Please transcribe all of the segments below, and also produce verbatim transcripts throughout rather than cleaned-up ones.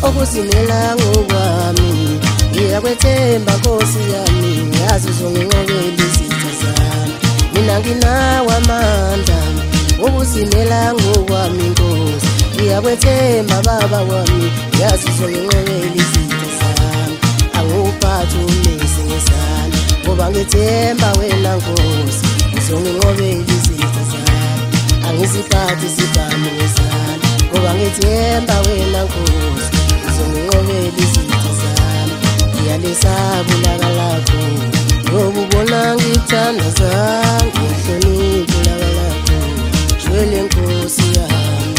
okuzimela ngokwami ngiyakwethemba Nkosi yami yazi uzonginqobela izitha zami mina nginawo amandla okuzimela ngokwami Nkosi ngiyakwethemba Baba wami yazi uzonginqobela izitha zami anguphathi umisi ngesandla ngoba ngithemba wena Nkosi uzonginqobela izitha zami angiziphathi isibhamu ngesandla ngoba ngithemba wena Nkosi uzonginqobela izitha zami ngiyalesaba ulaka lakho ngoba ubona ngithanda zami ngihlonipha ulaka lakho jwele Nkosi yami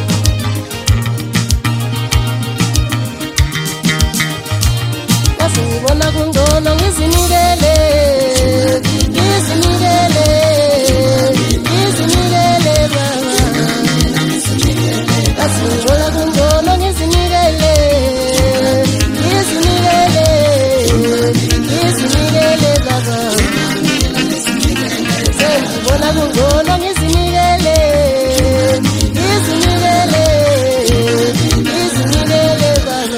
ngibona kungcono ngizinikele ngizinikele ngizinikele Baba asingibona kungcono ngizinikele ngizinikele ngizinikele Baba sengibona kungcono ngizinikele ngizinikele ngizinikele Baba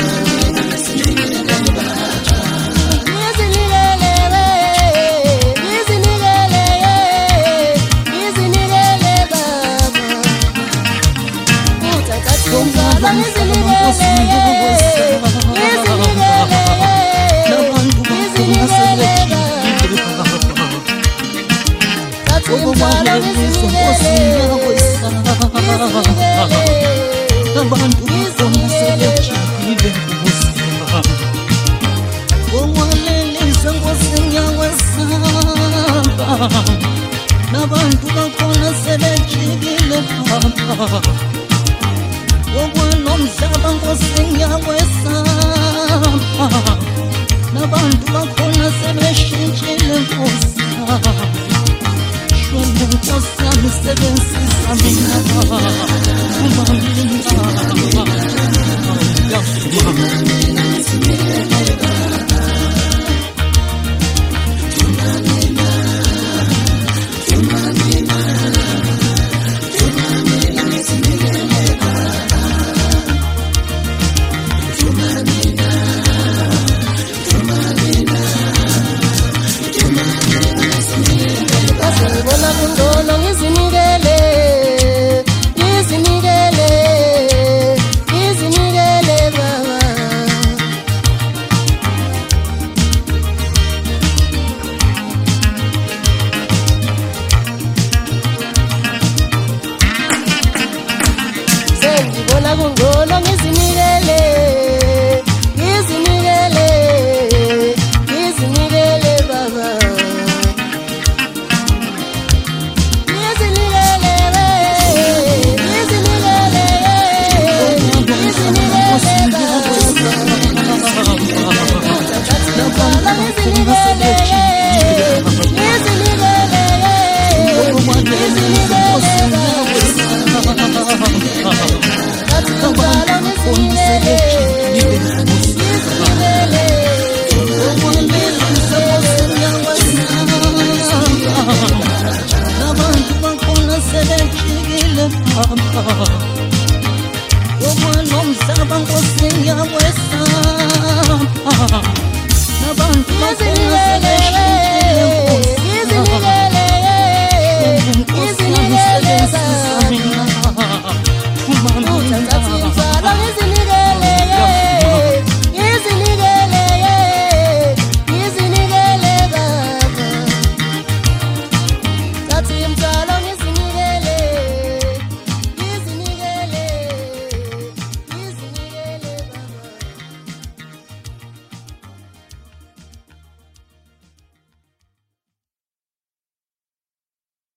nabantu bakhona sebejikile Baba okwanomhlaba Nkosi ngiyakwesaba nabantu bakhona sebeshintshile Nkosi shwele Nkosi yami sebenzisa mina uma ngibona kungcono ngizinikele ngizinikele ngizinikele Baba sengibona kungcono ngizinikele ngizinikele ngizinikele Baba okwanomhlaba Nkosi ngiyakwesaba nabantu bakhona sebeshintshile ngizinikele ngizinikele Baba